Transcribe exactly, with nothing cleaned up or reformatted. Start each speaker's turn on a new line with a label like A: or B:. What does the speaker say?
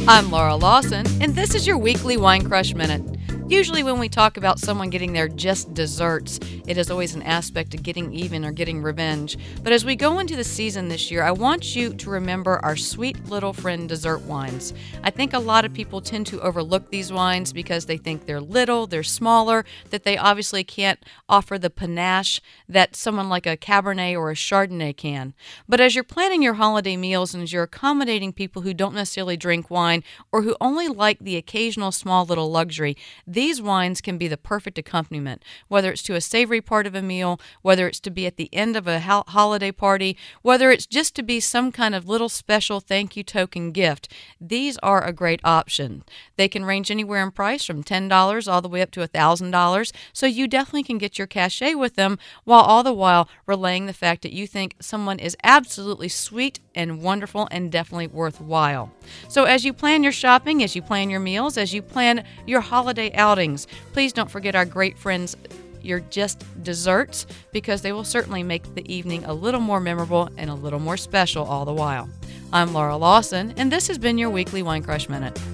A: I'm Laura Lawson, and this is your weekly Wine Crush Minute. Usually when we talk about someone getting their just desserts, it is always an aspect of getting even or getting revenge. But as we go into the season this year, I want you to remember our sweet little friend dessert wines. I think a lot of people tend to overlook these wines because they think they're little, they're smaller, that they obviously can't offer the panache that someone like a Cabernet or a Chardonnay can. But as you're planning your holiday meals and as you're accommodating people who don't necessarily drink wine or who only like the occasional small little luxury, these wines can be the perfect accompaniment, whether it's to a savory part of a meal, whether it's to be at the end of a ho- holiday party, whether it's just to be some kind of little special thank you token gift. These are a great option. They can range anywhere in price from ten dollars all the way up to one thousand dollars, so you definitely can get your cachet with them while all the while relaying the fact that you think someone is absolutely sweet and wonderful and definitely worthwhile. So as you plan your shopping, as you plan your meals, as you plan your holiday outings, please don't forget our great friends, your just desserts, because they will certainly make the evening a little more memorable and a little more special all the while. I'm Laura Lawson, and this has been your weekly Wine Crush Minute.